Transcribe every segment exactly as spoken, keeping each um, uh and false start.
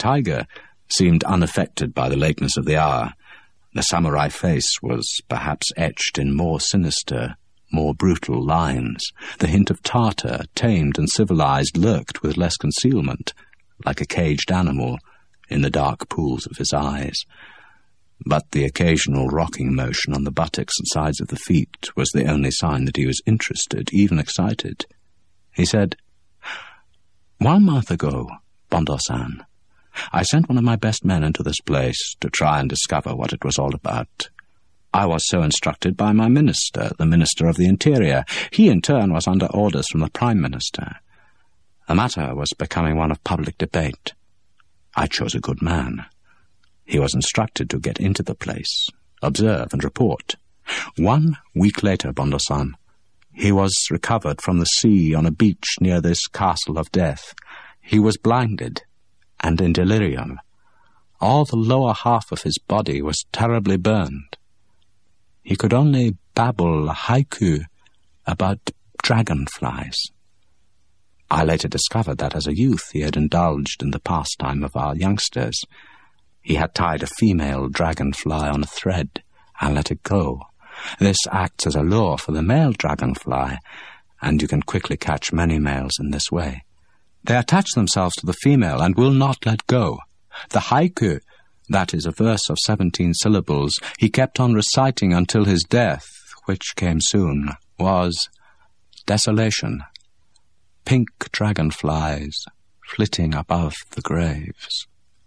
Tiger seemed unaffected by the lateness of the hour. The samurai face was perhaps etched in more sinister, more brutal lines. The hint of Tartar, tamed and civilized, lurked with less concealment, like a caged animal, in the dark pools of his eyes. But the occasional rocking motion on the buttocks and sides of the feet was the only sign that he was interested, even excited. He said, "One month ago, Bondo-san, I sent one of my best men into this place to try and discover what it was all about. I was so instructed by my minister, the Minister of the Interior. He, in turn, was under orders from the Prime Minister. The matter was becoming one of public debate. I chose a good man. He was instructed to get into the place, observe and report. One week later, Bondo-san, he was recovered from the sea on a beach near this castle of death. He was blinded and in delirium. All the lower half of his body was terribly burned. He could only babble a haiku about dragonflies. I later discovered that as a youth he had indulged in the pastime of our youngsters. He had tied a female dragonfly on a thread and let it go. This acts as a lure for the male dragonfly, and you can quickly catch many males in this way. They attach themselves to the female and will not let go. The haiku, that is a verse of seventeen syllables, he kept on reciting until his death, which came soon, was desolation. Pink dragonflies flitting above the graves."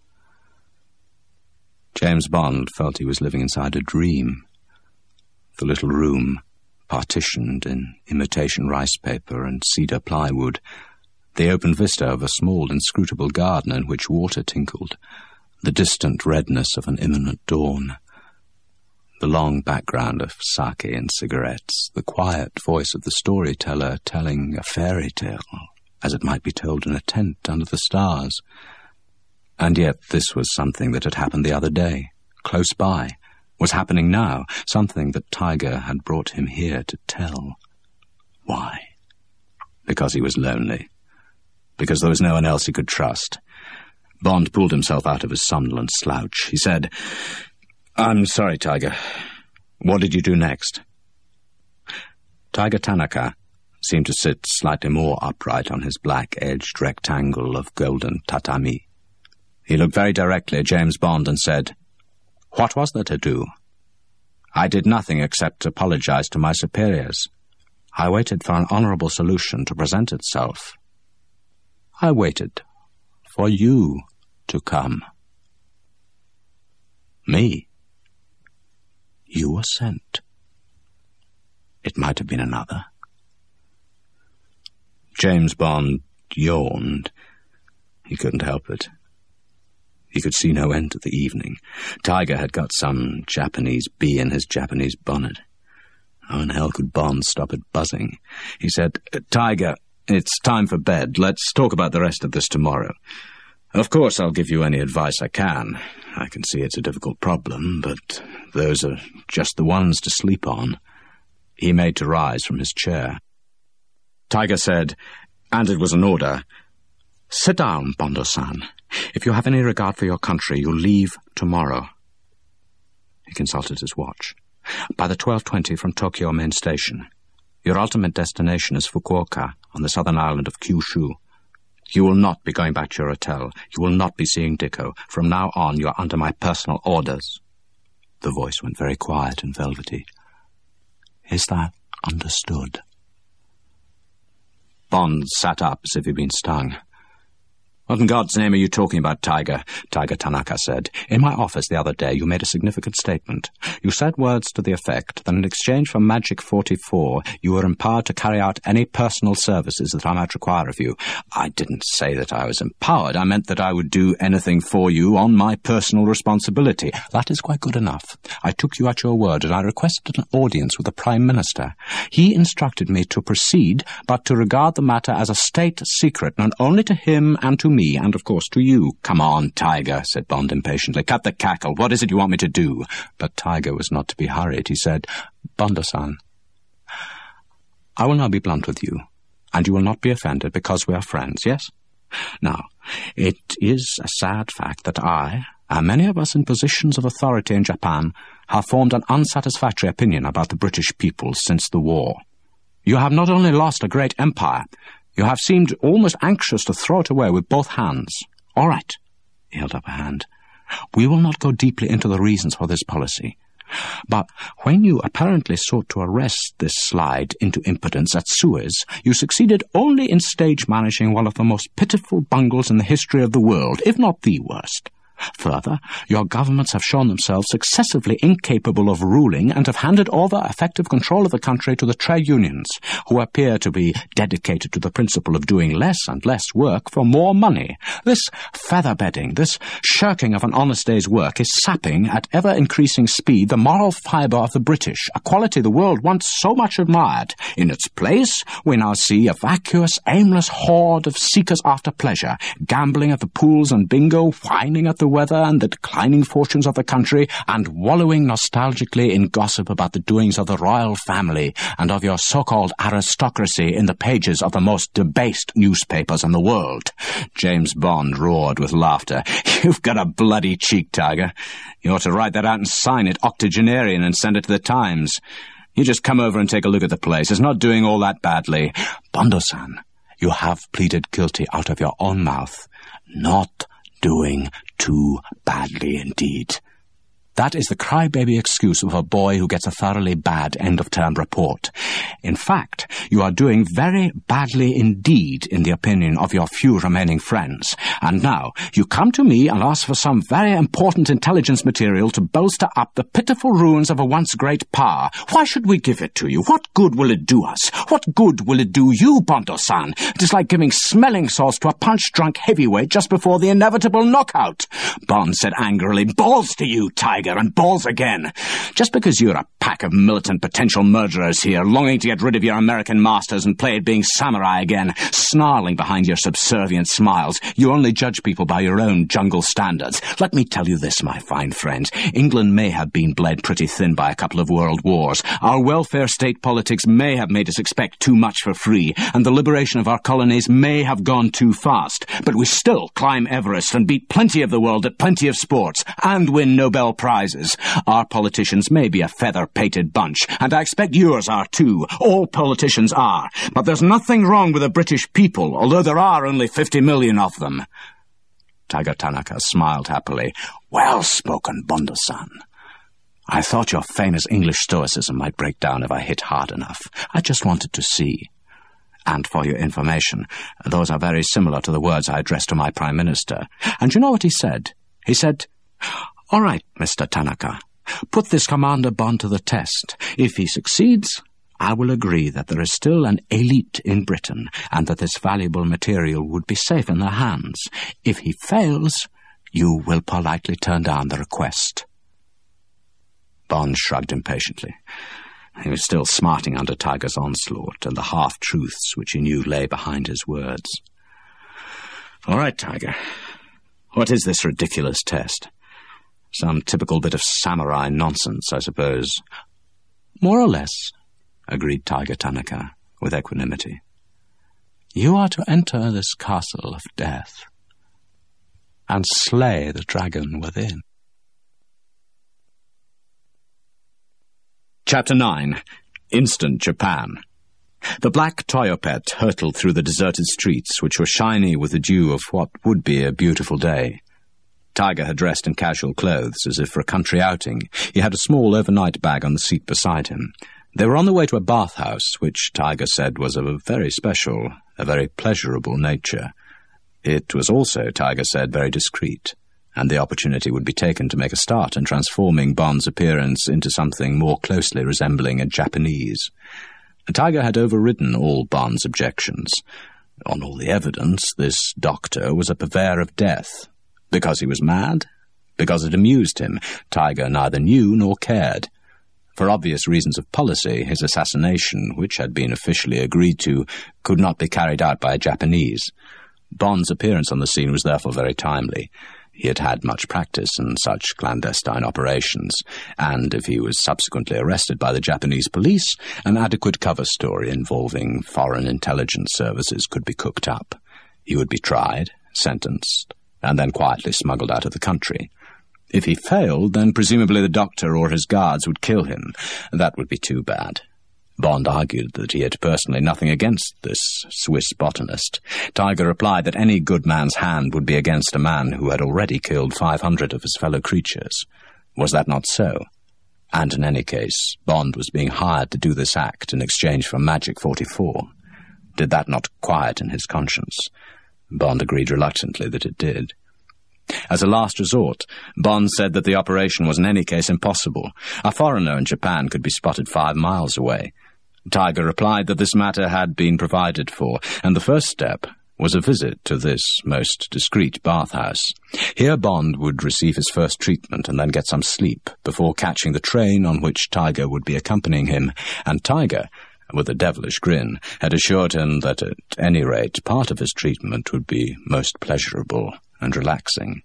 James Bond felt he was living inside a dream. The little room, partitioned in imitation rice paper and cedar plywood, the open vista of a small inscrutable garden in which water tinkled, the distant redness of an imminent dawn, the long background of sake and cigarettes, the quiet voice of the storyteller telling a fairy tale, as it might be told in a tent under the stars. And yet this was something that had happened the other day, close by, was happening now, something that Tiger had brought him here to tell. Why? Because he was lonely. Because there was no one else he could trust. Bond pulled himself out of his somnolent slouch. He said, "I'm sorry, Tiger. What did you do next?" Tiger Tanaka seemed to sit slightly more upright on his black-edged rectangle of golden tatami. He looked very directly at James Bond and said, "What was there to do? I did nothing except apologize to my superiors. I waited for an honorable solution to present itself. I waited for you to come." "Me? You were sent. It might have been another." James Bond yawned. He couldn't help it. He could see no end to the evening. Tiger had got some Japanese bee in his Japanese bonnet. How in hell could Bond stop it buzzing? He said, "Tiger, it's time for bed. Let's talk about the rest of this tomorrow. Of course I'll give you any advice I can. I can see it's a difficult problem, but those are just the ones to sleep on." He made to rise from his chair. Tiger said, and it was an order, "Sit down, Bondo-san. If you have any regard for your country, you'll leave tomorrow." He consulted his watch. "By the twelve twenty from Tokyo main station. Your ultimate destination is Fukuoka, on the southern island of Kyushu. You will not be going back to your hotel. You will not be seeing Dicko. From now on, you are under my personal orders." The voice went very quiet and velvety. "Is that understood?" Bond sat up as if he'd been stung. "What in God's name are you talking about, Tiger?" Tiger Tanaka said. "In my office the other day you made a significant statement. You said words to the effect that in exchange for Magic forty-four you were empowered to carry out any personal services that I might require of you." "I didn't say that I was empowered. I meant that I would do anything for you on my personal responsibility." "That is quite good enough. I took you at your word and I requested an audience with the Prime Minister. He instructed me to proceed, but to regard the matter as a state secret, known only to him and to me, and of course to you." "Come on, Tiger," said Bond impatiently. "Cut the cackle. What is it you want me to do?" But Tiger was not to be hurried. He said, "Bondo-san, I will now be blunt with you, and you will not be offended because we are friends, yes? Now, it is a sad fact that I, and many of us in positions of authority in Japan, have formed an unsatisfactory opinion about the British people since the war. You have not only lost a great empire, you have seemed almost anxious to throw it away with both hands. All right, he held up a hand. We will not go deeply into the reasons for this policy. But when you apparently sought to arrest this slide into impotence at Suez, you succeeded only in stage managing one of the most pitiful bungles in the history of the world, if not the worst. Further, your governments have shown themselves successively incapable of ruling and have handed over effective control of the country to the trade unions, who appear to be dedicated to the principle of doing less and less work for more money. This feather-bedding, this shirking of an honest day's work is sapping at ever-increasing speed the moral fibre of the British, a quality the world once so much admired. In its place, we now see a vacuous, aimless horde of seekers after pleasure, gambling at the pools and bingo, whining at the weather and the declining fortunes of the country, and wallowing nostalgically in gossip about the doings of the royal family and of your so-called aristocracy in the pages of the most debased newspapers in the world. James Bond roared with laughter. You've got a bloody cheek, Tiger. You ought to write that out and sign it octogenarian and send it to the Times. You just come over and take a look at the place. It's not doing all that badly. Bondo-san, you have pleaded guilty out of your own mouth. Not doing too badly indeed. That is the crybaby excuse of a boy who gets a thoroughly bad end-of-term report. In fact, you are doing very badly indeed in the opinion of your few remaining friends. And now, you come to me and ask for some very important intelligence material to bolster up the pitiful ruins of a once great power. Why should we give it to you? What good will it do us? What good will it do you, Bondo-san? It is like giving smelling salts to a punch-drunk heavyweight just before the inevitable knockout. Bond said angrily, balls to you, Tiger, and balls again. Just because you're a pack of militant potential murderers here, longing to get rid of your American masters and play at being samurai again, snarling behind your subservient smiles, you only judge people by your own jungle standards. Let me tell you this, my fine friends. England may have been bled pretty thin by a couple of world wars. Our welfare state politics may have made us expect too much for free, and the liberation of our colonies may have gone too fast. But we still climb Everest and beat plenty of the world at plenty of sports, and win Nobel Prizes. Our politicians may be a feather-pated bunch, and I expect yours are too. All politicians are. But there's nothing wrong with the British people, although there are only fifty million of them. Tiger Tanaka smiled happily. Well spoken, Bondo-san. I thought your famous English stoicism might break down if I hit hard enough. I just wanted to see. And for your information, those are very similar to the words I addressed to my Prime Minister. And you know what he said? He said, all right, Mister Tanaka, put this Commander Bond to the test. If he succeeds, I will agree that there is still an elite in Britain and that this valuable material would be safe in their hands. If he fails, you will politely turn down the request. Bond shrugged impatiently. He was still smarting under Tiger's onslaught and the half-truths which he knew lay behind his words. All right, Tiger. What is this ridiculous test? Some typical bit of samurai nonsense, I suppose. More or less, agreed Tiger Tanaka with equanimity. You are to enter this castle of death and slay the dragon within. Chapter nine. Instant Japan. The black Toyopet hurtled through the deserted streets, which were shiny with the dew of what would be a beautiful day. Tiger had dressed in casual clothes, as if for a country outing. He had a small overnight bag on the seat beside him. They were on the way to a bathhouse, which Tiger said was of a very special, a very pleasurable nature. It was also, Tiger said, very discreet, and the opportunity would be taken to make a start in transforming Bond's appearance into something more closely resembling a Japanese. Tiger had overridden all Bond's objections. On all the evidence, this doctor was a purveyor of death. Because he was mad? Because it amused him? Tiger neither knew nor cared. For obvious reasons of policy, his assassination, which had been officially agreed to, could not be carried out by a Japanese. Bond's appearance on the scene was therefore very timely. He had had much practice in such clandestine operations, and if he was subsequently arrested by the Japanese police, an adequate cover story involving foreign intelligence services could be cooked up. He would be tried, sentenced, and then quietly smuggled out of the country. If he failed, then presumably the doctor or his guards would kill him. That would be too bad. Bond argued that he had personally nothing against this Swiss botanist. Tiger replied that any good man's hand would be against a man who had already killed five hundred of his fellow creatures. Was that not so? And in any case, Bond was being hired to do this act in exchange for Magic forty-four. Did that not quieten his conscience? Bond agreed reluctantly that it did. As a last resort, Bond said that the operation was in any case impossible. A foreigner in Japan could be spotted five miles away. Tiger replied that this matter had been provided for, and the first step was a visit to this most discreet bathhouse. Here Bond would receive his first treatment and then get some sleep before catching the train on which Tiger would be accompanying him, and Tiger, with a devilish grin, had assured him that at any rate part of his treatment would be most pleasurable and relaxing.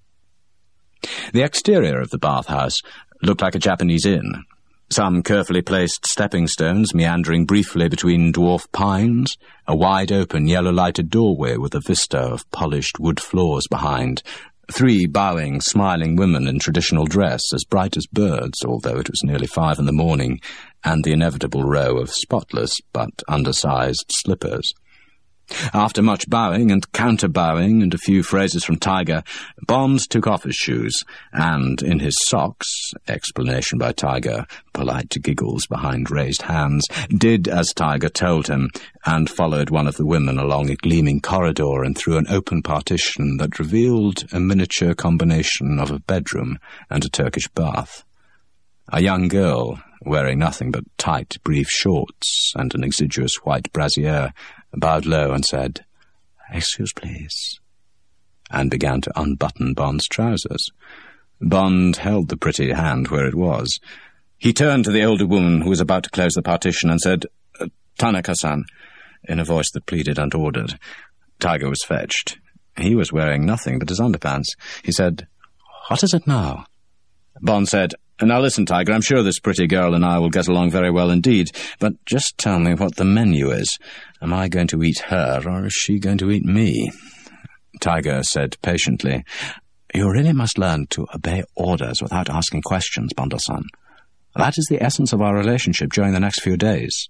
The exterior of the bathhouse looked like a Japanese inn. Some carefully placed stepping stones meandering briefly between dwarf pines, a wide-open yellow-lighted doorway with a vista of polished wood floors behind, three bowing, smiling women in traditional dress, as bright as birds, although it was nearly five in the morning, and the inevitable row of spotless but undersized slippers. After much bowing and counter-bowing and a few phrases from Tiger, Bond took off his shoes, and in his socks, explanation by Tiger, polite giggles behind raised hands, did as Tiger told him, and followed one of the women along a gleaming corridor and through an open partition that revealed a miniature combination of a bedroom and a Turkish bath. A young girl, wearing nothing but tight, brief shorts and an exiguous white brassiere, bowed low and said, "Excuse, please," and began to unbutton Bond's trousers. Bond held the pretty hand where it was. He turned to the older woman who was about to close the partition and said, "Tanaka-san," in a voice that pleaded and ordered. Tiger was fetched. He was wearing nothing but his underpants. He said, "What is it now?" Bond said, "Now listen, Tiger, I'm sure this pretty girl and I will get along very well indeed, but just tell me what the menu is. Am I going to eat her, or is she going to eat me?" Tiger said patiently, "You really must learn to obey orders without asking questions, Bondo-san. That is the essence of our relationship during the next few days.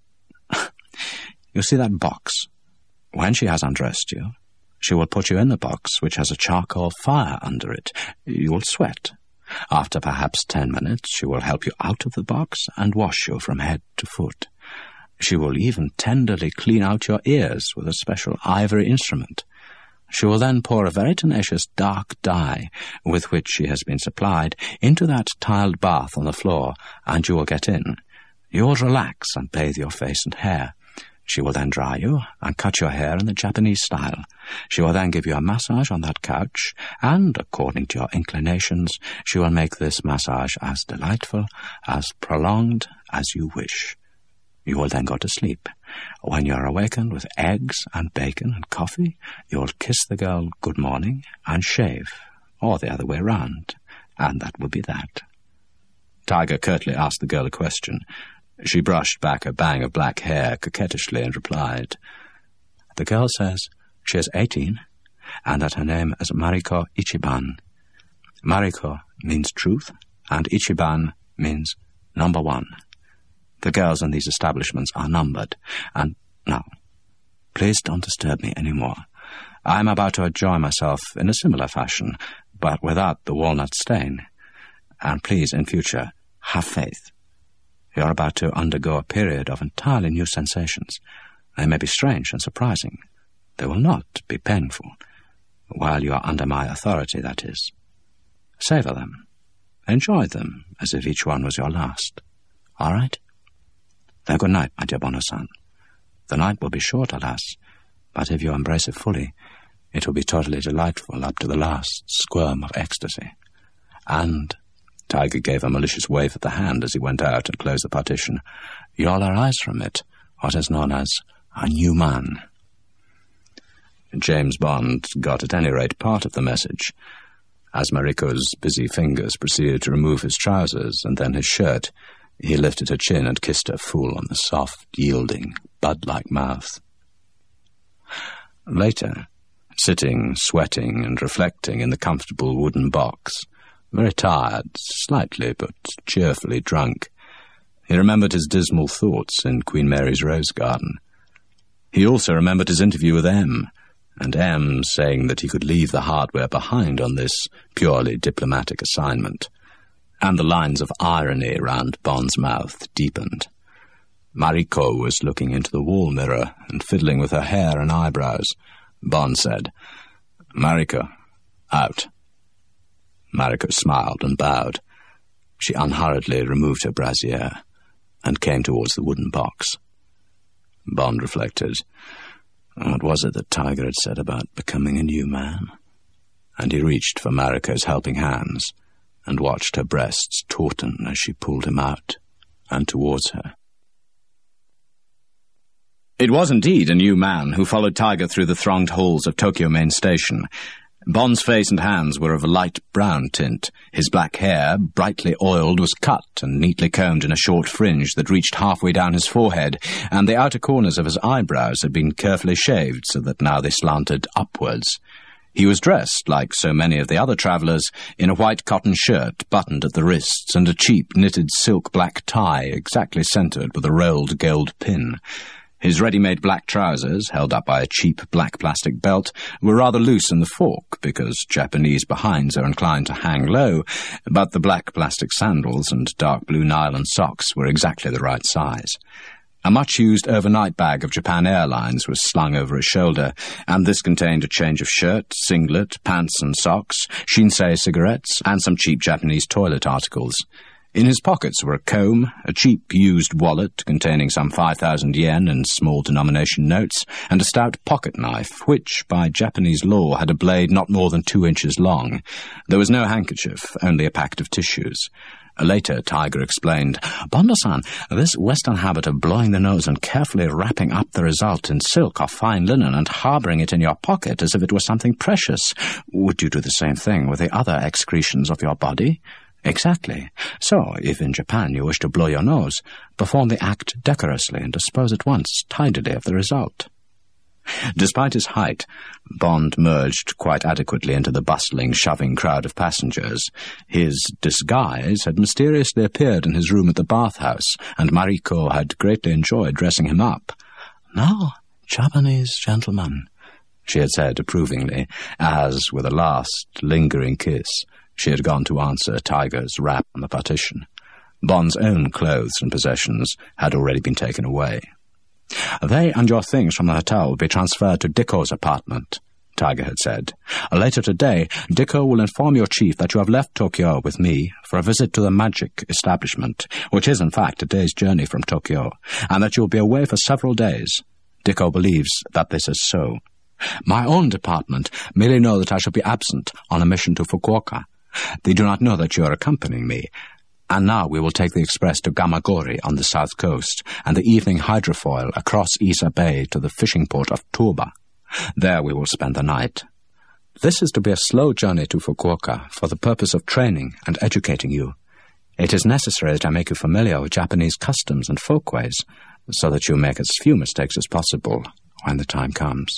You see that box? When she has undressed you, she will put you in the box, which has a charcoal fire under it. You will sweat. After perhaps ten minutes, she will help you out of the box and wash you from head to foot. She will even tenderly clean out your ears with a special ivory instrument. She will then pour a very tenacious dark dye, with which she has been supplied, into that tiled bath on the floor, and you will get in. You will relax and bathe your face and hair. She will then dry you and cut your hair in the Japanese style. She will then give you a massage on that couch, and, according to your inclinations, she will make this massage as delightful, as prolonged as you wish. You will then go to sleep. When you are awakened with eggs and bacon and coffee, you will kiss the girl good morning and shave, or the other way round, and that will be that." Tiger curtly asked the girl a question. She brushed back a bang of black hair coquettishly and replied, "The girl says she is eighteen, and that her name is Mariko Ichiban. Mariko means truth, and Ichiban means number one. The girls in these establishments are numbered, and now, please don't disturb me any more. I am about to enjoy myself in a similar fashion, but without the walnut stain. And please, in future, have faith. You are about to undergo a period of entirely new sensations. They may be strange and surprising. They will not be painful. While you are under my authority, that is. Savor them. Enjoy them as if each one was your last. All right? Then good night, my dear Bono-san. The night will be short, alas, but if you embrace it fully, it will be totally delightful up to the last squirm of ecstasy. And..." Tiger gave a malicious wave of the hand as he went out and closed the partition. "You'll arise from it what is known as a new man." James Bond got at any rate part of the message. As Mariko's busy fingers proceeded to remove his trousers and then his shirt, he lifted her chin and kissed her full on the soft, yielding, bud-like mouth. Later, sitting, sweating, and reflecting in the comfortable wooden box, very tired, slightly but cheerfully drunk. He remembered his dismal thoughts in Queen Mary's rose garden. He also remembered his interview with M, and M saying that he could leave the hardware behind on this purely diplomatic assignment. And the lines of irony round Bond's mouth deepened. Mariko was looking into the wall mirror and fiddling with her hair and eyebrows. Bond said, "Mariko, out." Mariko smiled and bowed. She unhurriedly removed her brassiere and came towards the wooden box. Bond reflected. What was it that Tiger had said about becoming a new man? And he reached for Mariko's helping hands and watched her breasts tauten as she pulled him out and towards her. It was indeed a new man who followed Tiger through the thronged halls of Tokyo Main Station. Bond's face and hands were of a light brown tint. His black hair, brightly oiled, was cut and neatly combed in a short fringe that reached halfway down his forehead, and the outer corners of his eyebrows had been carefully shaved so that now they slanted upwards. He was dressed, like so many of the other travellers, in a white cotton shirt buttoned at the wrists and a cheap knitted silk black tie exactly centred with a rolled gold pin. His ready-made black trousers, held up by a cheap black plastic belt, were rather loose in the fork, because Japanese behinds are inclined to hang low, but the black plastic sandals and dark blue nylon socks were exactly the right size. A much-used overnight bag of Japan Airlines was slung over his shoulder, and this contained a change of shirt, singlet, pants and socks, Shinsei cigarettes, and some cheap Japanese toilet articles. In his pockets were a comb, a cheap used wallet containing some five thousand yen in small denomination notes, and a stout pocket knife, which, by Japanese law, had a blade not more than two inches long. There was no handkerchief, only a packet of tissues. Later, Tiger explained, "Bondo-san, this Western habit of blowing the nose and carefully wrapping up the result in silk or fine linen and harbouring it in your pocket as if it was something precious. Would you do the same thing with the other excretions of your body?" "Exactly. So, if in Japan you wish to blow your nose, perform the act decorously and dispose at once tidily of the result." Despite his height, Bond merged quite adequately into the bustling, shoving crowd of passengers. His disguise had mysteriously appeared in his room at the bathhouse, and Mariko had greatly enjoyed dressing him up. "Now, Japanese gentleman," she had said approvingly, as, with a last, lingering kiss, she had gone to answer Tiger's rap on the partition. Bond's own clothes and possessions had already been taken away. "They and your things from the hotel will be transferred to Diko's apartment," Tiger had said. "Later today, Diko will inform your chief that you have left Tokyo with me for a visit to the magic establishment, which is in fact a day's journey from Tokyo, and that you will be away for several days. Diko believes that this is so. My own department merely know that I shall be absent on a mission to Fukuoka. They do not know that you are accompanying me. And now we will take the express to Gamagori on the south coast, and the evening hydrofoil across Isa Bay to the fishing port of Toba. There we will spend the night. This is to be a slow journey to Fukuoka for the purpose of training and educating you. It is necessary that I make you familiar with Japanese customs and folkways, so that you make as few mistakes as possible when the time comes."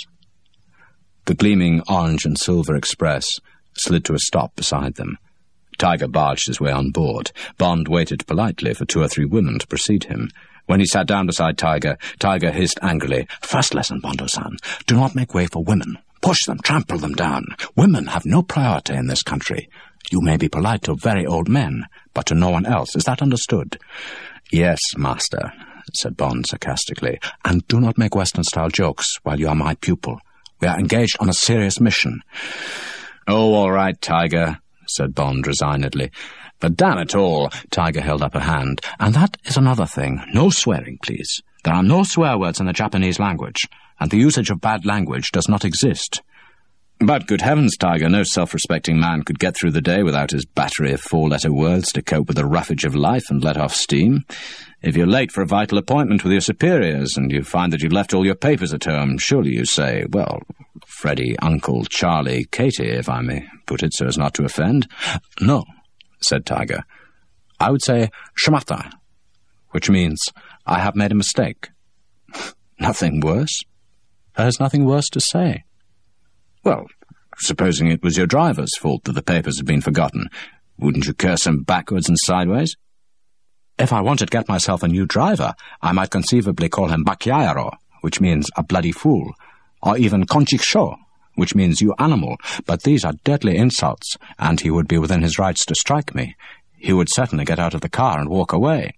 The gleaming orange and silver express slid to a stop beside them. Tiger barged his way on board. Bond waited politely for two or three women to precede him. When he sat down beside Tiger, Tiger hissed angrily, "First lesson, Bondo-san. Do not make way for women. Push them, trample them down. Women have no priority in this country. You may be polite to very old men, but to no one else. Is that understood?" "Yes, master," said Bond sarcastically. "And do not make Western-style jokes while you are my pupil. We are engaged on a serious mission." "Oh, all right, Tiger," said Bond resignedly. "But damn it all," Tiger held up a hand, "and that is another thing. No swearing, please. There are no swear words in the Japanese language, and the usage of bad language does not exist." "But good heavens, Tiger, no self-respecting man could get through the day without his battery of four-letter words to cope with the roughage of life and let off steam. If you're late for a vital appointment with your superiors and you find that you've left all your papers at home, surely you say, well, Freddie, Uncle, Charlie, Katie, if I may put it so as not to offend." "No," said Tiger. "I would say shimata, which means I have made a mistake." "Nothing worse?" "There is nothing worse to say." Well, supposing it was your driver's fault that the papers had been forgotten, wouldn't you curse him backwards and sideways? If I wanted to get myself a new driver, I might conceivably call him Bacchiairo, which means a bloody fool, or even Conchiksho, which means you animal, but these are deadly insults, and he would be within his rights to strike me. He would certainly get out of the car and walk away.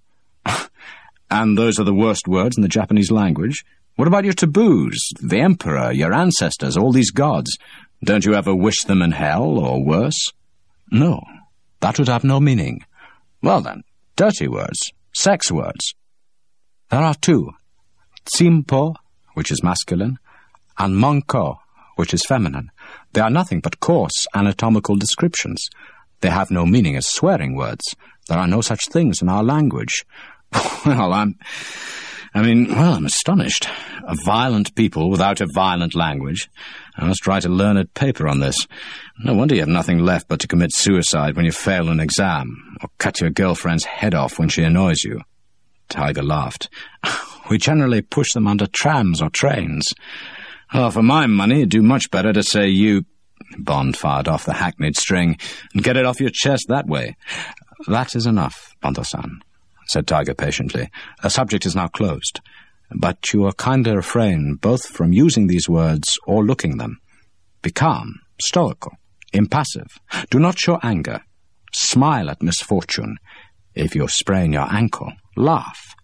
And those are the worst words in the Japanese language? What about your taboos, the emperor, your ancestors, all these gods? Don't you ever wish them in hell, or worse? No, that would have no meaning. Well then, dirty words, sex words. There are two, tsimpo, which is masculine, and monko, which is feminine. They are nothing but coarse anatomical descriptions. They have no meaning as swearing words. There are no such things in our language. Well, I'm... I mean, well, I'm astonished. A violent people without a violent language. I must write a learned paper on this. No wonder you have nothing left but to commit suicide when you fail an exam, or cut your girlfriend's head off when she annoys you. Tiger laughed. We generally push them under trams or trains. Oh, for my money, it'd do much better to say you... Bond fired off the hackneyed string, and get it off your chest that way. That is enough, Bando-san, said Tiger patiently. The subject is now closed. But you will kindly refrain both from using these words or looking them. Be calm, stoical, impassive. Do not show anger. Smile at misfortune. If you sprain your ankle, laugh.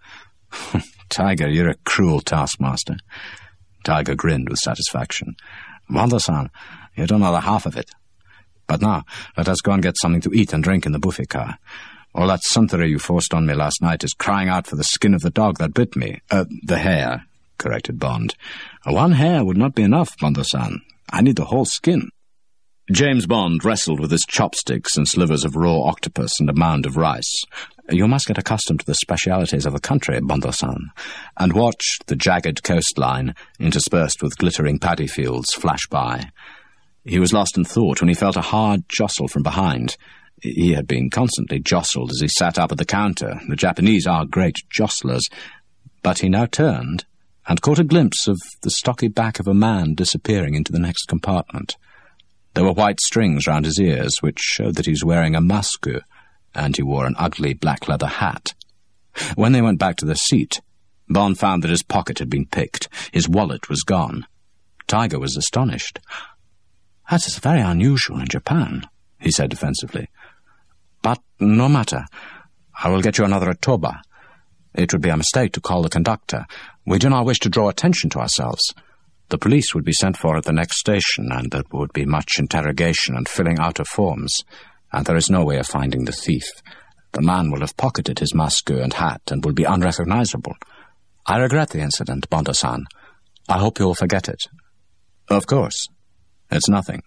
Tiger, you're a cruel taskmaster. Tiger grinned with satisfaction. Bando-san, you don't know the half of it. But now, let us go and get something to eat and drink in the buffet car. All that suntory you forced on me last night is crying out for the skin of the dog that bit me. Uh, the hair, corrected Bond. One hair would not be enough, Bando-san. I need the whole skin. James Bond wrestled with his chopsticks and slivers of raw octopus and a mound of rice. You must get accustomed to the specialities of the country, Bando-san, and watch the jagged coastline, interspersed with glittering paddy fields, flash by. He was lost in thought when he felt a hard jostle from behind. He had been constantly jostled as he sat up at the counter. The Japanese are great jostlers. But he now turned and caught a glimpse of the stocky back of a man disappearing into the next compartment. There were white strings round his ears, which showed that he was wearing a masku, and he wore an ugly black leather hat. When they went back to their seat, Bond found that his pocket had been picked. His wallet was gone. Tiger was astonished. That is very unusual in Japan, he said defensively. But no matter. I will get you another at Toba. It would be a mistake to call the conductor. We do not wish to draw attention to ourselves. The police would be sent for at the next station, and there would be much interrogation and filling out of forms, and there is no way of finding the thief. The man will have pocketed his masku and hat and will be unrecognizable. I regret the incident, Bando-san. I hope you will forget it. Of course. It's nothing.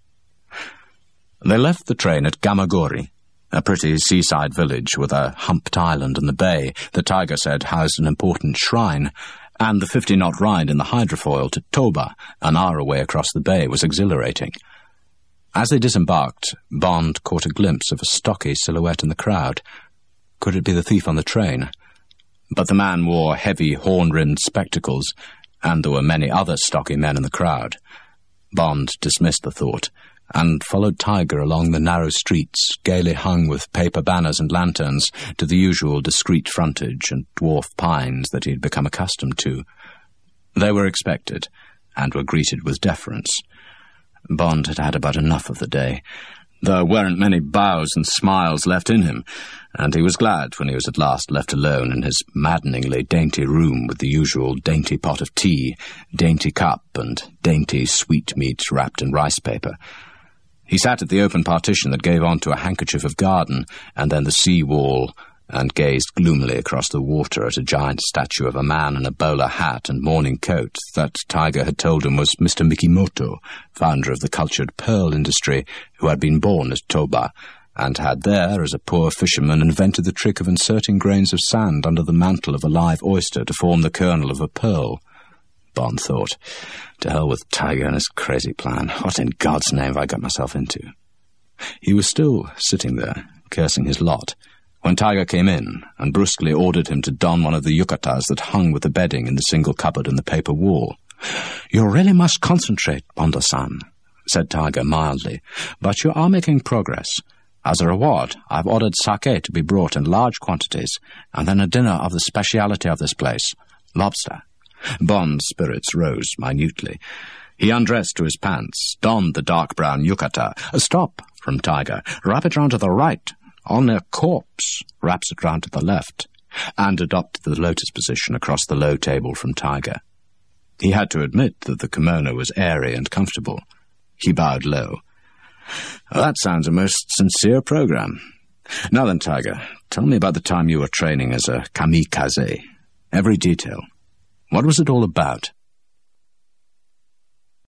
They left the train at Gamagori, a pretty seaside village with a humped island in the bay that Tiger said housed an important shrine, and the fifty-knot ride in the hydrofoil to Toba, an hour away across the bay, was exhilarating. As they disembarked, Bond caught a glimpse of a stocky silhouette in the crowd. Could it be the thief on the train? But the man wore heavy horn-rimmed spectacles, and there were many other stocky men in the crowd. Bond dismissed the thought, and followed Tiger along the narrow streets, gaily hung with paper banners and lanterns, to the usual discreet frontage and dwarf pines that he had become accustomed to. They were expected, and were greeted with deference. Bond had had about enough of the day. There weren't many bows and smiles left in him, and he was glad when he was at last left alone in his maddeningly dainty room with the usual dainty pot of tea, dainty cup, and dainty sweetmeat wrapped in rice paper. He sat at the open partition that gave on to a handkerchief of garden, and then the sea wall, and gazed gloomily across the water at a giant statue of a man in a bowler hat and morning coat that Tiger had told him was Mister Mikimoto, founder of the cultured pearl industry, who had been born at Toba, and had there, as a poor fisherman, invented the trick of inserting grains of sand under the mantle of a live oyster to form the kernel of a pearl. Bond thought, to hell with Tiger and his crazy plan. What in God's name have I got myself into? He was still sitting there, cursing his lot, when Tiger came in and brusquely ordered him to don one of the yukatas that hung with the bedding in the single cupboard in the paper wall. You really must concentrate, Bando-san, said Tiger mildly, "but you are making progress. As a reward, I've ordered sake to be brought in large quantities, and then a dinner of the speciality of this place, lobster." Bond's spirits rose minutely. He undressed to his pants, donned the dark brown yukata. "Stop!" from Tiger. "Wrap it round to the right. On a corpse, wraps it round to the left," and adopted the lotus position across the low table from Tiger. He had to admit that the kimono was airy and comfortable. He bowed low. "That sounds a most sincere program. Now then, Tiger, tell me about the time you were training as a kamikaze. Every detail. What was it all about?"